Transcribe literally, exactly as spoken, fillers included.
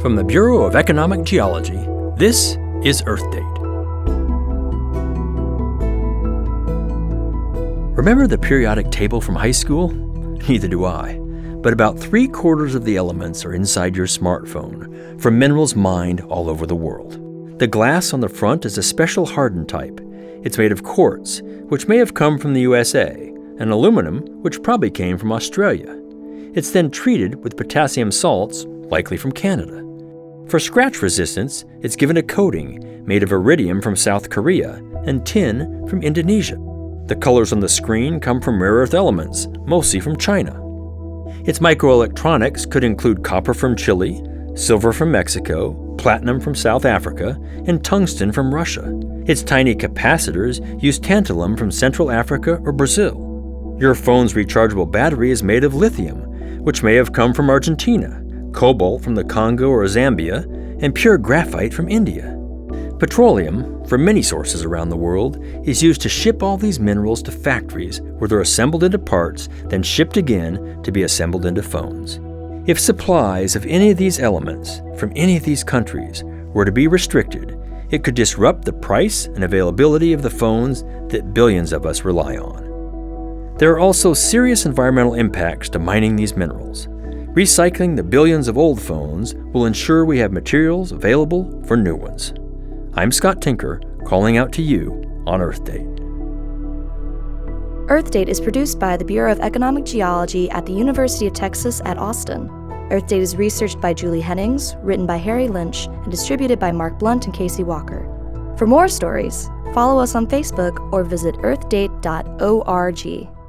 From the Bureau of Economic Geology, this is Earth Date. Remember the periodic table from high school? Neither do I. But about three quarters of the elements are inside your smartphone, from minerals mined all over the world. The glass on the front is a special hardened type. It's made of quartz, which may have come from the U S A, and aluminum, which probably came from Australia. It's then treated with potassium salts, likely from Canada. For scratch resistance, it's given a coating made of iridium from South Korea and tin from Indonesia. The colors on the screen come from rare earth elements, mostly from China. Its microelectronics could include copper from Chile, silver from Mexico, platinum from South Africa, and tungsten from Russia. Its tiny capacitors use tantalum from Central Africa or Brazil. Your phone's rechargeable battery is made of lithium, which may have come from Argentina, cobalt from the Congo or Zambia, and pure graphite from India. Petroleum, from many sources around the world, is used to ship all these minerals to factories where they're assembled into parts, then shipped again to be assembled into phones. If supplies of any of these elements from any of these countries were to be restricted, it could disrupt the price and availability of the phones that billions of us rely on. There are also serious environmental impacts to mining these minerals. Recycling the billions of old phones will ensure we have materials available for new ones. I'm Scott Tinker, calling out to you on Earth Date. Earth Date is produced by the Bureau of Economic Geology at the University of Texas at Austin. Earth Date is researched by Julie Hennings, written by Harry Lynch, and distributed by Mark Blunt and Casey Walker. For more stories, follow us on Facebook or visit earth date dot org.